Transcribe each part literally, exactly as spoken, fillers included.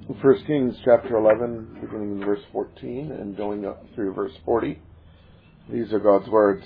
First Kings chapter eleven, beginning in verse fourteen and going up through verse forty. These are God's words.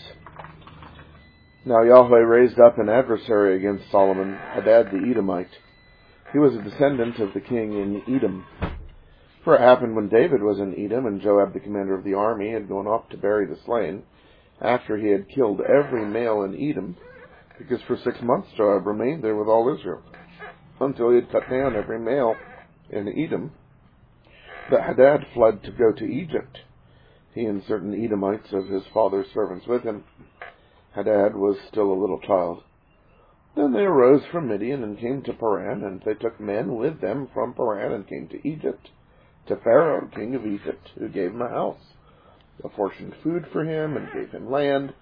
Now Yahweh raised up an adversary against Solomon, Hadad the Edomite. He was a descendant of the king in Edom. For it happened when David was in Edom, and Joab the commander of the army had gone up to bury the slain, after he had killed every male in Edom, because for six months Joab remained there with all Israel, until he had cut down every male in Edom, that Hadad fled to go to Egypt, he and certain Edomites of his father's servants with him. Hadad was still a little child. Then they arose from Midian and came to Paran, and they took men with them from Paran and came to Egypt, to Pharaoh, king of Egypt, who gave him a house, apportioned food for him, and gave him land.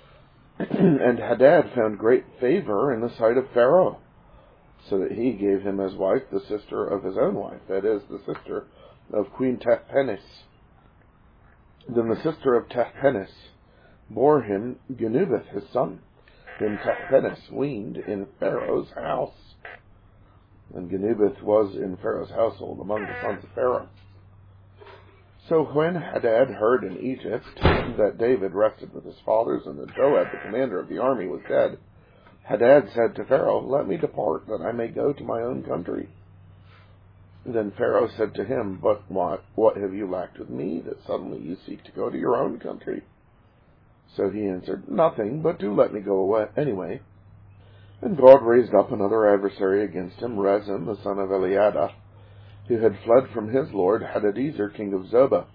And Hadad found great favor in the sight of Pharaoh, so that he gave him as wife the sister of his own wife, that is, the sister of Queen Tahpenes. Then the sister of Tahpenes bore him Genubath his son, whom Tahpenes weaned in Pharaoh's house. And Genubath was in Pharaoh's household among the sons of Pharaoh. So when Hadad heard in Egypt that David rested with his fathers, and that Joab the commander of the army was dead, Hadad said to Pharaoh, "Let me depart, that I may go to my own country." Then Pharaoh said to him, "But what, what have you lacked with me, that suddenly you seek to go to your own country?" So he answered, "Nothing, but do let me go away anyway." And God raised up another adversary against him, Rezin the son of Eliada, who had fled from his lord Hadadezer king of Zobah.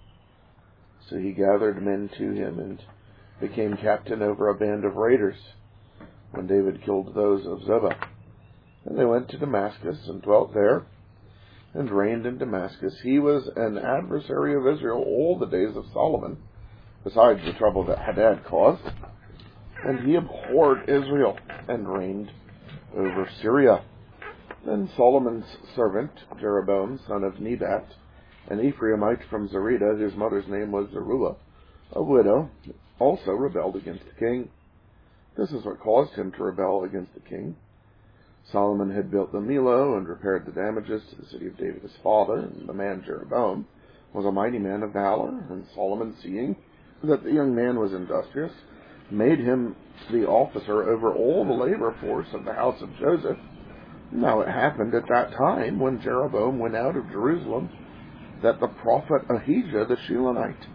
So he gathered men to him, and became captain over a band of raiders, when David killed those of Zobah. And they went to Damascus, and dwelt there, and reigned in Damascus. He was an adversary of Israel all the days of Solomon, besides the trouble that Hadad caused. And he abhorred Israel, and reigned over Syria. Then Solomon's servant, Jeroboam, son of Nebat, an Ephraimite from Zerida, whose mother's name was Zeruiah, a widow, also rebelled against the king. This is what caused him to rebel against the king. Solomon had built the Millo and repaired the damages to the city of David his father, and the man Jeroboam was a mighty man of valor, and Solomon, seeing that the young man was industrious, made him the officer over all the labor force of the house of Joseph. Now it happened at that time, when Jeroboam went out of Jerusalem, that the prophet Ahijah the Shilonite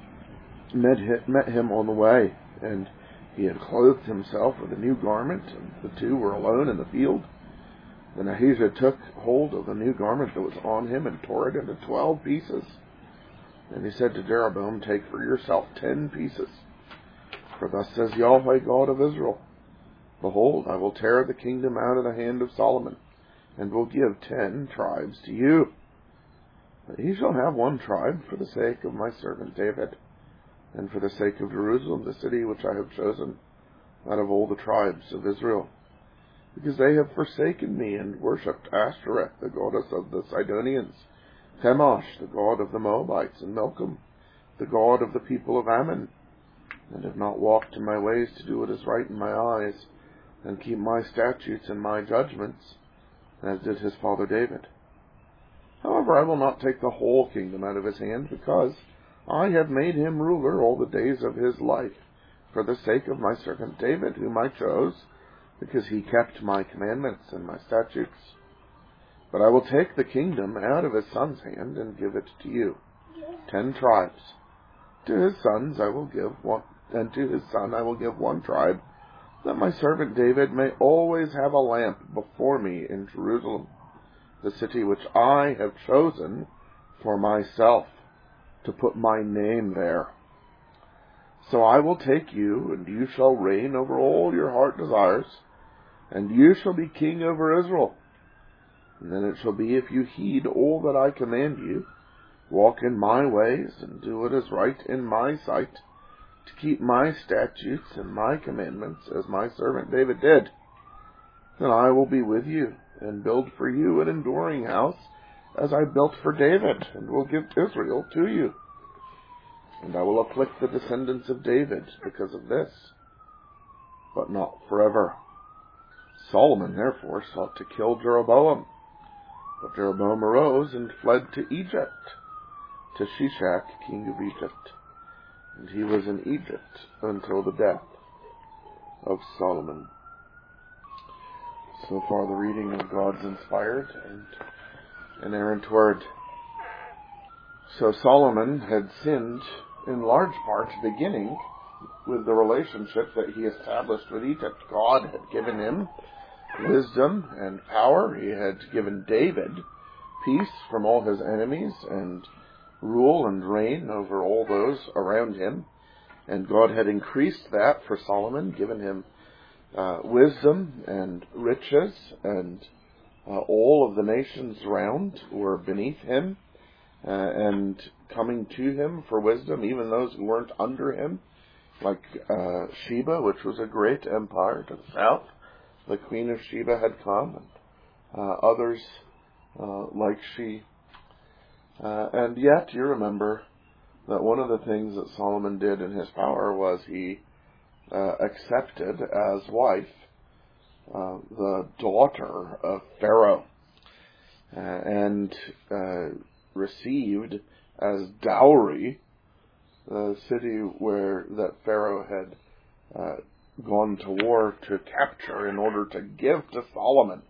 met, met him on the way, and he had clothed himself with a new garment, and the two were alone in the field. Then Ahijah took hold of the new garment that was on him, and tore it into twelve pieces. And he said to Jeroboam, "Take for yourself ten pieces. For thus says Yahweh God of Israel, Behold, I will tear the kingdom out of the hand of Solomon, and will give ten tribes to you. But he shall have one tribe for the sake of my servant David, and for the sake of Jerusalem, the city which I have chosen out of all the tribes of Israel, because they have forsaken me and worshipped Ashtoreth, the goddess of the Sidonians, Chemosh, the god of the Moabites, and Milcom, the god of the people of Ammon, and have not walked in my ways to do what is right in my eyes, and keep my statutes and my judgments, as did his father David. However, I will not take the whole kingdom out of his hand, because I have made him ruler all the days of his life, for the sake of my servant David, whom I chose, because he kept my commandments and my statutes. But I will take the kingdom out of his son's hand, and give it to you, ten tribes. To his sons I will give one, and to his son I will give one tribe, that my servant David may always have a lamp before me in Jerusalem, the city which I have chosen for myself, to put my name there. So I will take you, and you shall reign over all your heart desires, and you shall be king over Israel. And then it shall be, if you heed all that I command you, walk in my ways, and do what is right in my sight, to keep my statutes and my commandments, as my servant David did, then I will be with you, and build for you an enduring house, as I built for David, and will give Israel to you. And I will afflict the descendants of David because of this, but not forever. Solomon therefore sought to kill Jeroboam, But Jeroboam arose and fled to Egypt, to Shishak, king of Egypt. And he was in Egypt until the death of Solomon. So far the reading of God's inspired and inerrant word. So Solomon had sinned in large part beginning with the relationship that he established with Egypt. God had given him wisdom and power. He had given David peace from all his enemies and rule and reign over all those around him. And God had increased that for Solomon, given him uh, wisdom and riches, and uh, all of the nations round were beneath him uh, and coming to him for wisdom, even those who weren't under him, like uh, Sheba, which was a great empire to the south. The queen of Sheba had come, and uh, others uh, like she. Uh, and yet, you remember that one of the things that Solomon did in his power was he uh, accepted as wife uh, the daughter of Pharaoh, uh, and uh, received as dowry the city where that Pharaoh had uh, gone to war to capture in order to give to Solomon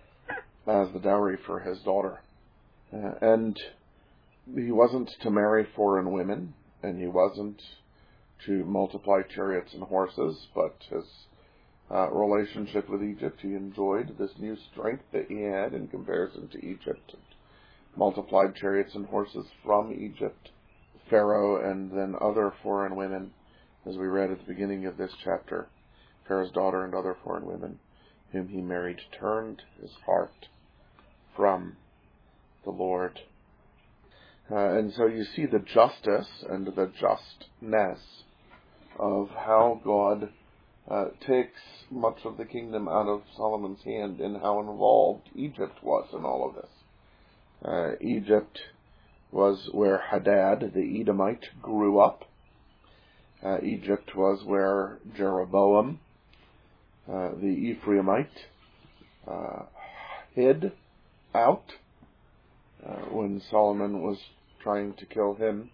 as the dowry for his daughter. Uh, and he wasn't to marry foreign women, and he wasn't to multiply chariots and horses, but his uh, relationship with Egypt, he enjoyed this new strength that he had in comparison to Egypt, and multiplied chariots and horses from Egypt. Pharaoh and then other foreign women, as we read at the beginning of this chapter, Pharaoh's daughter and other foreign women whom he married, turned his heart from the Lord. Uh, and so you see the justice and the justness of how God uh, takes much of the kingdom out of Solomon's hand, and how involved Egypt was in all of this. Uh, Egypt was where Hadad, the Edomite, grew up. Uh, Egypt was where Jeroboam, uh, the Ephraimite, uh, hid out uh, when Solomon was trying to kill him.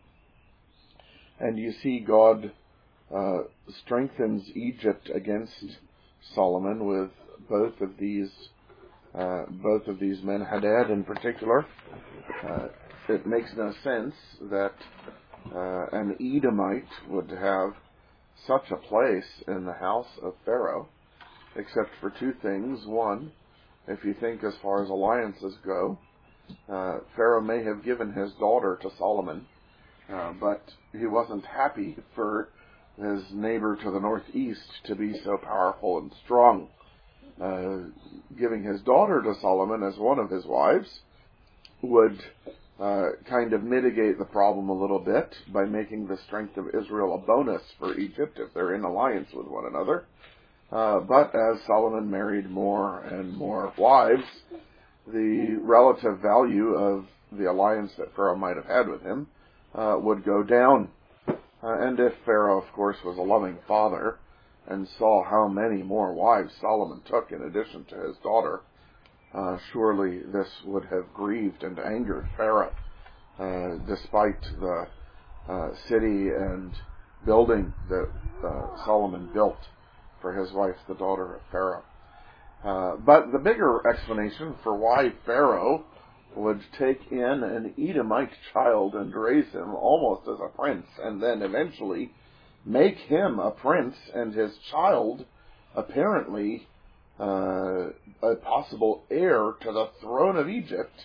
And you see God uh, strengthens Egypt against Solomon with both of these uh, both of these men, Hadad in particular. Uh, it makes no sense that uh, an Edomite would have such a place in the house of Pharaoh, except for two things. One, if you think as far as alliances go, uh, Pharaoh may have given his daughter to Solomon, uh, but he wasn't happy for his neighbor to the northeast to be so powerful and strong. Uh, giving his daughter to Solomon as one of his wives would uh, kind of mitigate the problem a little bit by making the strength of Israel a bonus for Egypt if they're in alliance with one another. Uh, but as Solomon married more and more wives, the relative value of the alliance that Pharaoh might have had with him uh, would go down. Uh, and if Pharaoh, of course, was a loving father and saw how many more wives Solomon took in addition to his daughter, uh, surely this would have grieved and angered Pharaoh, uh, despite the uh, city and building that uh, Solomon built for his wife, the daughter of Pharaoh. Uh, but the bigger explanation for why Pharaoh would take in an Edomite child and raise him almost as a prince, and then eventually make him a prince and his child apparently uh, a possible heir to the throne of Egypt,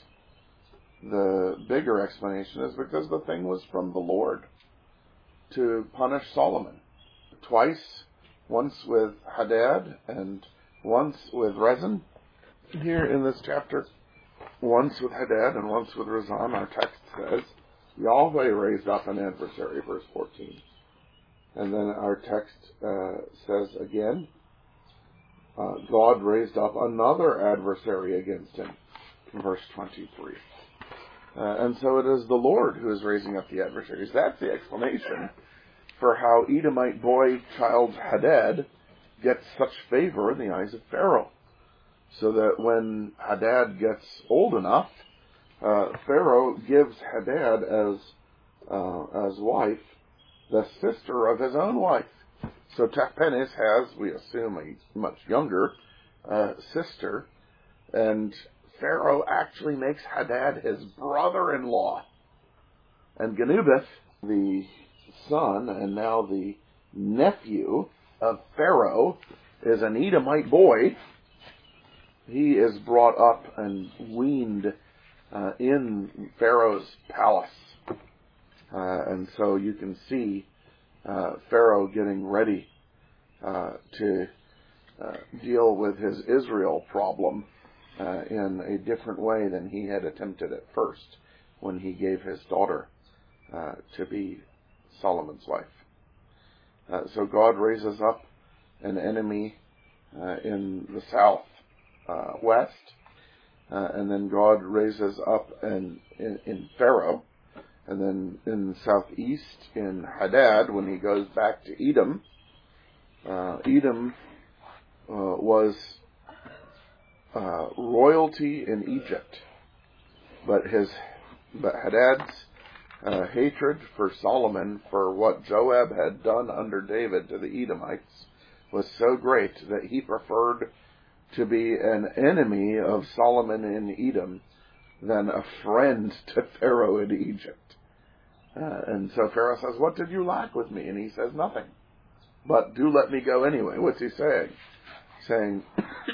the bigger explanation is because the thing was from the Lord to punish Solomon. Twice, once with Hadad and once with Rezin here in this chapter. Once with Hadad and once with Rezin, our text says, Yahweh raised up an adversary, verse fourteen. And then our text uh, says again, uh, God raised up another adversary against him, verse twenty-three. Uh, and so it is the Lord who is raising up the adversaries. That's the explanation for how Edomite boy child Hadad gets such favor in the eyes of Pharaoh. so that when Hadad gets old enough, uh, Pharaoh gives Hadad as uh, as wife the sister of his own wife. So Tahpenes has, we assume, a much younger uh, sister, and Pharaoh actually makes Hadad his brother-in-law. And Genubath, the son and now the nephew of Pharaoh, is an Edomite boy. He is brought up and weaned uh, in Pharaoh's palace. Uh, and so you can see uh, Pharaoh getting ready uh, to uh, deal with his Israel problem uh, in a different way than he had attempted at first when he gave his daughter uh, to be Solomon's wife. Uh, so God raises up an enemy uh, in the south uh, west, uh, and then God raises up an in, in Pharaoh, and then in the southeast in Hadad when he goes back to Edom. Uh, Edom uh, was uh, royalty in Egypt, but his but Hadad's uh, hatred for Solomon for what Joab had done under David to the Edomites was so great that he preferred to be an enemy of Solomon in Edom than a friend to Pharaoh in Egypt. Uh, and so Pharaoh says, "What did you lack with me?" And he says, "Nothing. But do let me go anyway." What's he saying? Saying,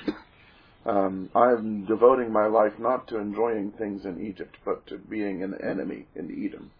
um, I'm devoting my life not to enjoying things in Egypt, but to being an enemy in Edom.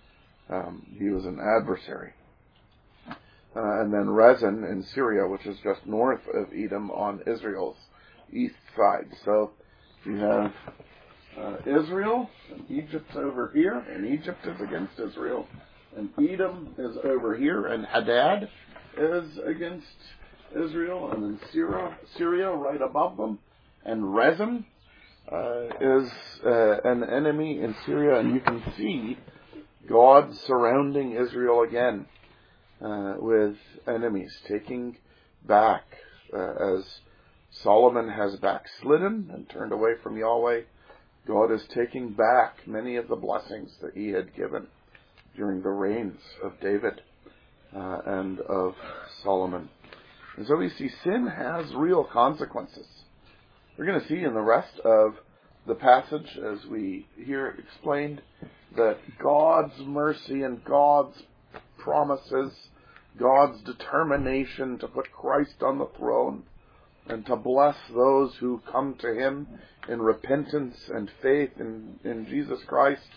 Um, he was an adversary. Uh, and then Rezin in Syria, which is just north of Edom on Israel's east side. So you have uh, Israel, and Egypt's over here, and Egypt is against Israel. And Edom is over here, and Hadad is against Israel, and then Syria, Syria right above them, and Rezin uh, is uh, an enemy in Syria, and you can see God surrounding Israel again uh, with enemies, taking back uh, as Solomon has backslidden and turned away from Yahweh. God is taking back many of the blessings that he had given during the reigns of David uh, and of Solomon. And so we see sin has real consequences. We're going to see in the rest of the passage, as we hear it explained, that God's mercy and God's promises, God's determination to put Christ on the throne and to bless those who come to him in repentance and faith in, in Jesus Christ,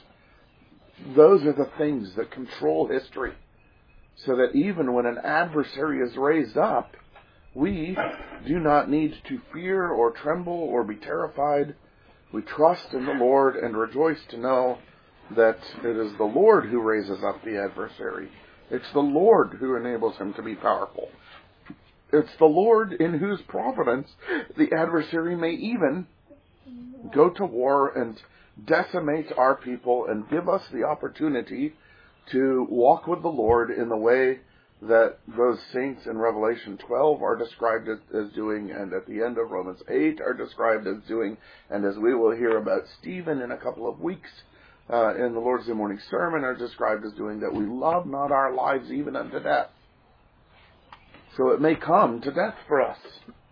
those are the things that control history. So that even when an adversary is raised up, we do not need to fear or tremble or be terrified. We trust in the Lord and rejoice to know that it is the Lord who raises up the adversary. It's the Lord who enables him to be powerful. It's the Lord in whose providence the adversary may even go to war and decimate our people and give us the opportunity to walk with the Lord in the way that those saints in Revelation twelve are described as doing, and at the end of Romans eight are described as doing, and as we will hear about Stephen in a couple of weeks uh, in the Lord's Day morning sermon are described as doing, that we love not our lives even unto death. So it may come to death for us.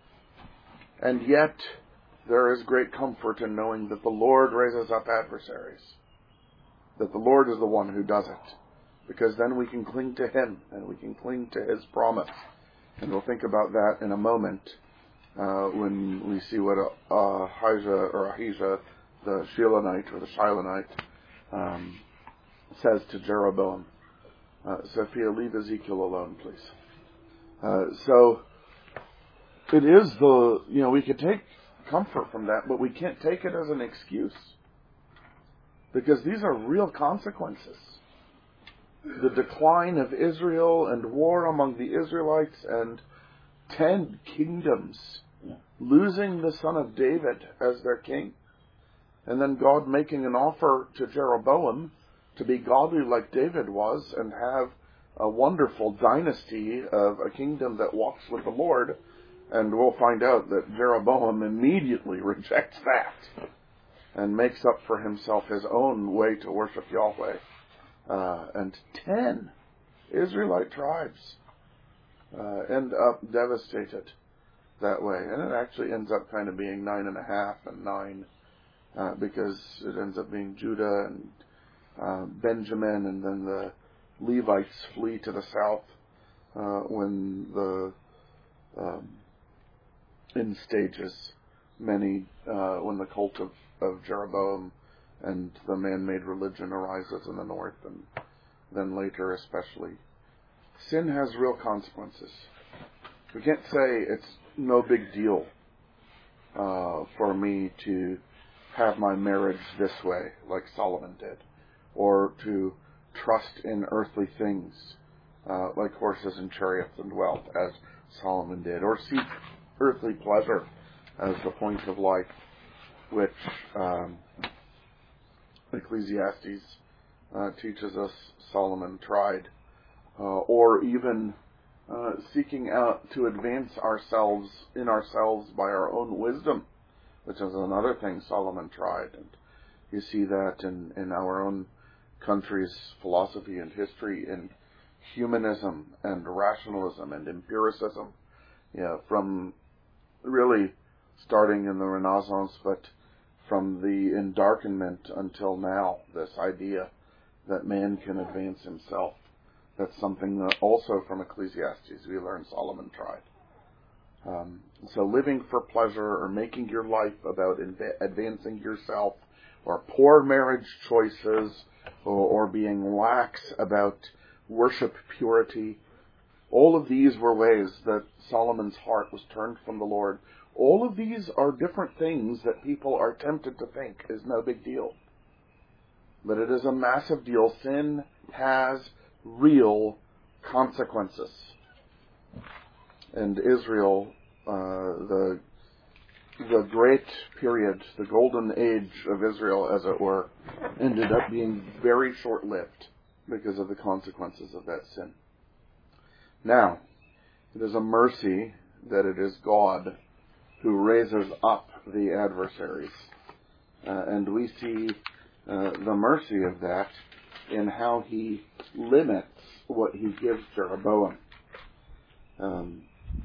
And yet there is great comfort in knowing that the Lord raises up adversaries, that the Lord is the one who does it. Because then we can cling to him, and we can cling to his promise. And we'll think about that in a moment uh, when we see what uh, Ahijah or Ahijah, the Shilonite or the Shilonite, um, says to Jeroboam. Uh, Sophia, leave Ezekiel alone, please. Uh, so it is the, you know, we could take comfort from that, but we can't take it as an excuse. Because these are real consequences. The decline of Israel and war among the Israelites and ten kingdoms, losing the son of David as their king, and then God making an offer to Jeroboam to be godly like David was and have a wonderful dynasty of a kingdom that walks with the Lord. And we'll find out that Jeroboam immediately rejects that and makes up for himself his own way to worship Yahweh. Uh, and ten Israelite tribes uh, end up devastated that way. And it actually ends up kind of being nine and a half and nine uh, because it ends up being Judah and uh, Benjamin, and then the Levites flee to the south uh, when the um, in stages many uh, when the cult of, of Jeroboam and the man-made religion arises in the north, and then later especially. Sin has real consequences. We can't say it's no big deal uh, for me to have my marriage this way, like Solomon did, or to trust in earthly things, uh, like horses and chariots and wealth, as Solomon did, or seek earthly pleasure as the point of life, which um, Ecclesiastes uh, teaches us Solomon tried, uh, or even uh, seeking out to advance ourselves in ourselves by our own wisdom, which is another thing Solomon tried. And you see that in, in our own country's philosophy and history, in humanism and rationalism and empiricism, yeah, from really starting in the Renaissance, but from the Endarkenment until now, this idea that man can advance himself. That's something that also from Ecclesiastes we learn Solomon tried. Um, so living for pleasure or making your life about inv- advancing yourself, or poor marriage choices, or, or being lax about worship purity, all of these were ways that Solomon's heart was turned from the Lord. All of these are different things that people are tempted to think is no big deal. But it is a massive deal. Sin has real consequences. And Israel, uh, the the great period, the golden age of Israel, as it were, ended up being very short-lived because of the consequences of that sin. Now, it is a mercy that it is God who raises up the adversaries. Uh, and we see uh, the mercy of that in how he limits what he gives Jeroboam. Um,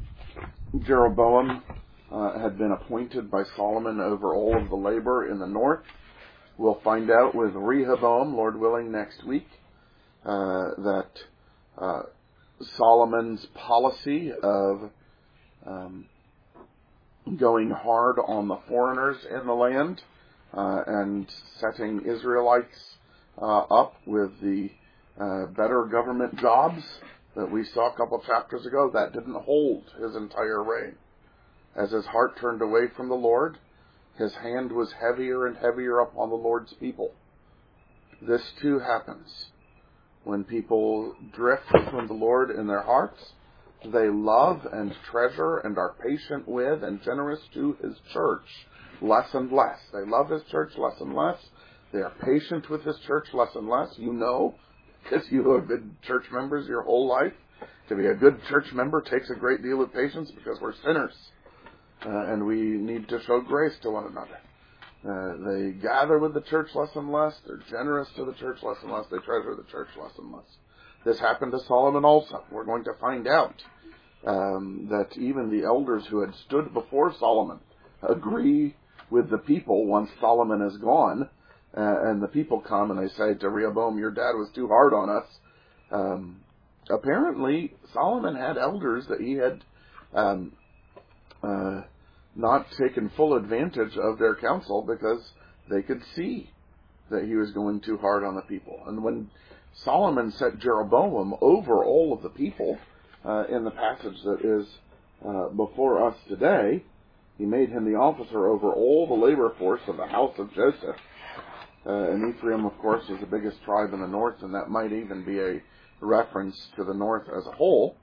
Jeroboam uh, had been appointed by Solomon over all of the labor in the north. We'll find out with Rehoboam, Lord willing, next week, uh, that uh, Solomon's policy of um, going hard on the foreigners in the land uh, and setting Israelites uh, up with the uh, better government jobs that we saw a couple chapters ago, that didn't hold his entire reign. As his heart turned away from the Lord, his hand was heavier and heavier upon the Lord's people. This too happens. When people drift from the Lord in their hearts, they love and treasure and are patient with and generous to his church less and less. They love his church less and less. They are patient with his church less and less. You know, because you have been church members your whole life. To be a good church member takes a great deal of patience because we're sinners. Uh, and we need to show grace to one another. Uh, they gather with the church less and less. They're generous to the church less and less. They treasure the church less and less. This happened to Solomon also. We're going to find out um, that even the elders who had stood before Solomon agree with the people once Solomon is gone. Uh, and the people come and they say to Rehoboam, your dad was too hard on us. Um, apparently, Solomon had elders that he had um, uh, not taken full advantage of their counsel because they could see that he was going too hard on the people. And when Solomon set Jeroboam over all of the people uh, in the passage that is uh, before us today, he made him the officer over all the labor force of the house of Joseph. Uh, and Ephraim, of course, is the biggest tribe in the north, and that might even be a reference to the north as a whole.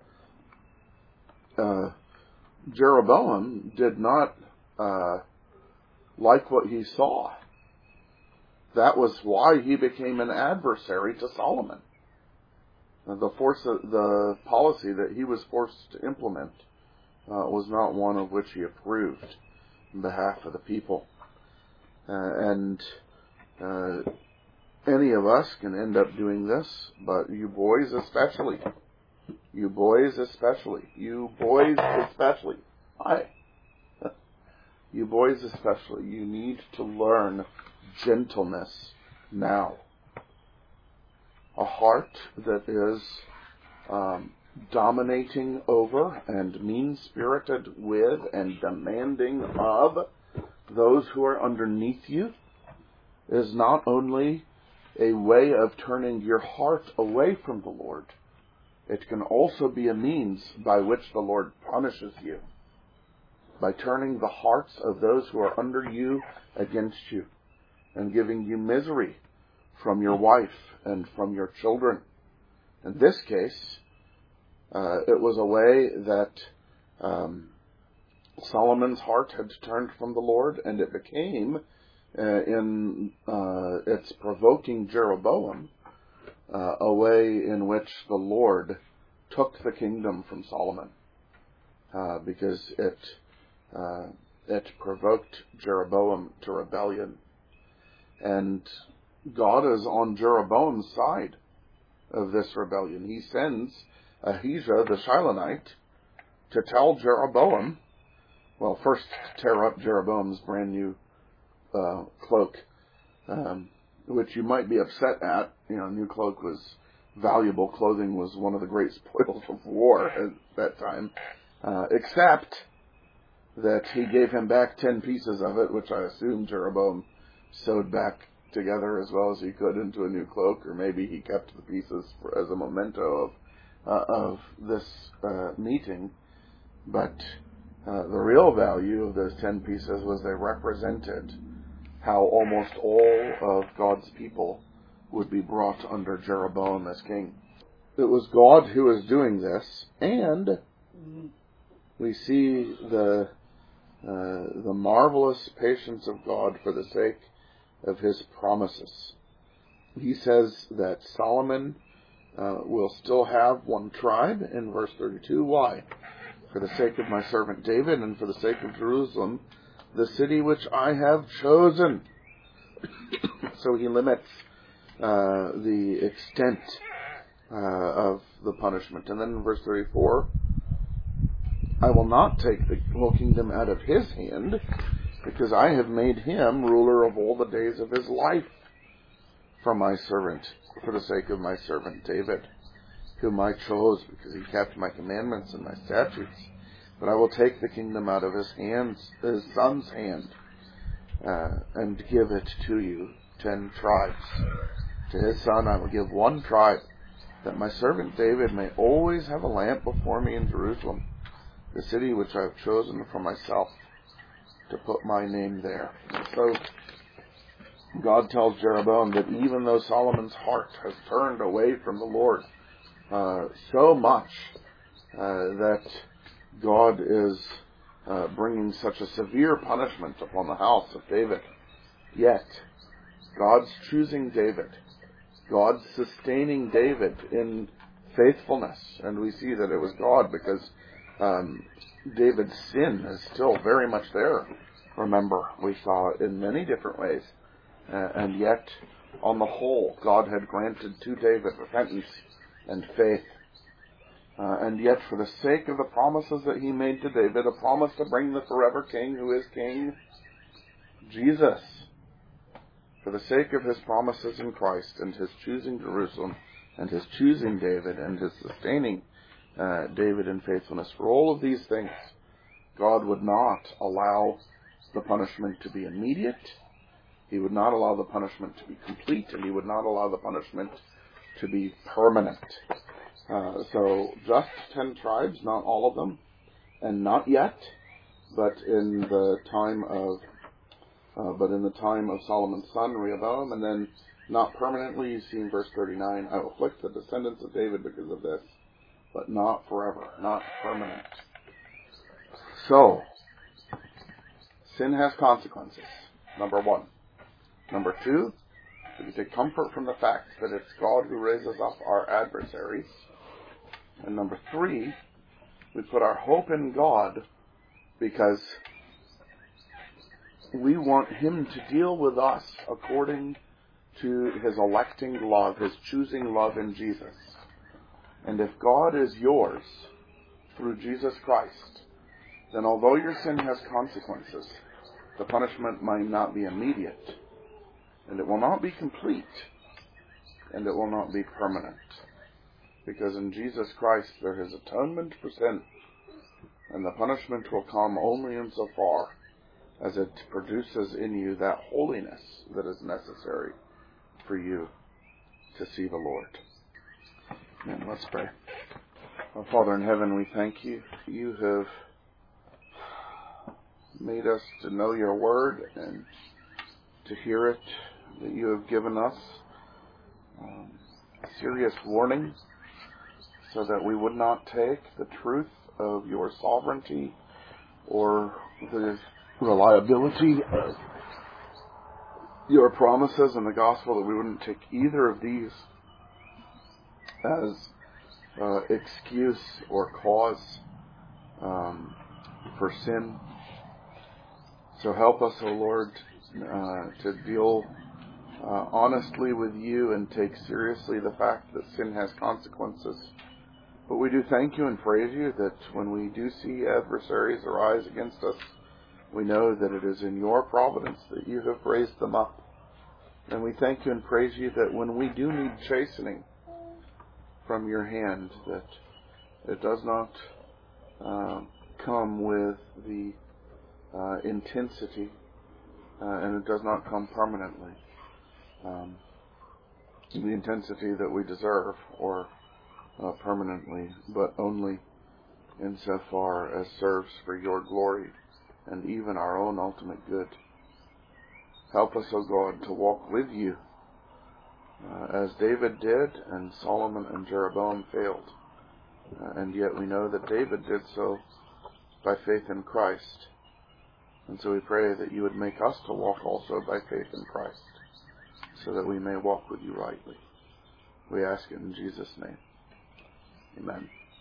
Uh, Jeroboam did not uh, like what he saw. That was why he became an adversary to Solomon. Uh, the force, of, the policy that he was forced to implement uh, was not one of which he approved on behalf of the people. Uh, and uh, any of us can end up doing this, but you boys especially. You boys especially. You boys especially. I. You boys especially. You need to learn gentleness now. A heart that is um, dominating over and mean-spirited with and demanding of those who are underneath you is not only a way of turning your heart away from the Lord, it can also be a means by which the Lord punishes you, by turning the hearts of those who are under you against you and giving you misery from your wife and from your children. In this case, uh, it was a way that um, Solomon's heart had turned from the Lord, and it became, uh, in uh, its provoking Jeroboam, uh, a way in which the Lord took the kingdom from Solomon, uh, because it uh, it provoked Jeroboam to rebellion. And God is on Jeroboam's side of this rebellion. He sends Ahijah the Shilonite to tell Jeroboam, well, first to tear up Jeroboam's brand new uh, cloak, um, which you might be upset at. You know, new cloak was valuable. Clothing was one of the great spoils of war at that time, uh, except that he gave him back ten pieces of it, which I assume Jeroboam sewed back together as well as he could into a new cloak, or maybe he kept the pieces for, as a memento of uh, of this uh, meeting. But uh, the real value of those ten pieces was they represented how almost all of God's people would be brought under Jeroboam as king. It was God who was doing this, and we see the uh, the marvelous patience of God for the sake of his promises. He says that Solomon uh, will still have one tribe in verse thirty-two. Why? For the sake of my servant David and for the sake of Jerusalem, the city which I have chosen. So he limits uh, the extent uh, of the punishment. And then in verse thirty-four, I will not take the whole kingdom out of his hand, because I have made him ruler of all the days of his life for my servant, for the sake of my servant David, whom I chose, because he kept my commandments and my statutes. But I will take the kingdom out of his hands, his son's hand, uh, and give it to you, ten tribes. To his son I will give one tribe, that my servant David may always have a lamp before me in Jerusalem, the city which I have chosen for myself, to put my name there. And so God tells Jeroboam that even though Solomon's heart has turned away from the Lord uh, so much uh, that God is uh, bringing such a severe punishment upon the house of David, yet God's choosing David, God's sustaining David in faithfulness, and we see that it was God, because um, David's sin is still very much there. Remember, we saw it in many different ways. Uh, and yet, on the whole, God had granted to David repentance and faith. Uh, and yet, for the sake of the promises that he made to David, a promise to bring the forever king who is King Jesus, for the sake of his promises in Christ and his choosing Jerusalem and his choosing David and his sustaining uh, David in faithfulness, for all of these things, God would not allow the punishment to be immediate. He would not allow the punishment to be complete, and he would not allow the punishment to be permanent. Uh, so just ten tribes, not all of them, and not yet, but in the time of, uh, but in the time of Solomon's son Rehoboam, and then not permanently. You see in verse thirty-nine, I will afflict the descendants of David because of this, but not forever, not permanent. So, sin has consequences. Number one. Number two, we can take comfort from the fact that it's God who raises up our adversaries. And number three, We put our hope in God because we want Him to deal with us according to His electing love, His choosing love in Jesus. And if God is yours through Jesus Christ, then although your sin has consequences, the punishment might not be immediate, and it will not be complete, and it will not be permanent. Because in Jesus Christ there is atonement for sin, and the punishment will come only insofar as it produces in you that holiness that is necessary for you to see the Lord. And let's pray. Our Father in heaven, we thank you. You have made us to know your word and to hear it, that you have given us um, serious warning so that we would not take the truth of your sovereignty or the reliability of your promises in the gospel, that we wouldn't take either of these as uh, excuse or cause um, for sin. So help us, O Lord, uh, to deal uh, honestly with you and take seriously the fact that sin has consequences. But we do thank you and praise you that when we do see adversaries arise against us, we know that it is in your providence that you have raised them up. And we thank you and praise you that when we do need chastening from your hand, that it does not uh, come with the uh, intensity uh, and it does not come permanently. Um, the intensity that we deserve or uh, permanently, but only insofar as serves for your glory and even our own ultimate good. Help us, O God, to walk with you uh, as David did and Solomon and Jeroboam failed. Uh, and yet we know that David did so by faith in Christ. And so we pray that you would make us to walk also by faith in Christ, so that we may walk with you rightly. We ask it in Jesus' name. Amen.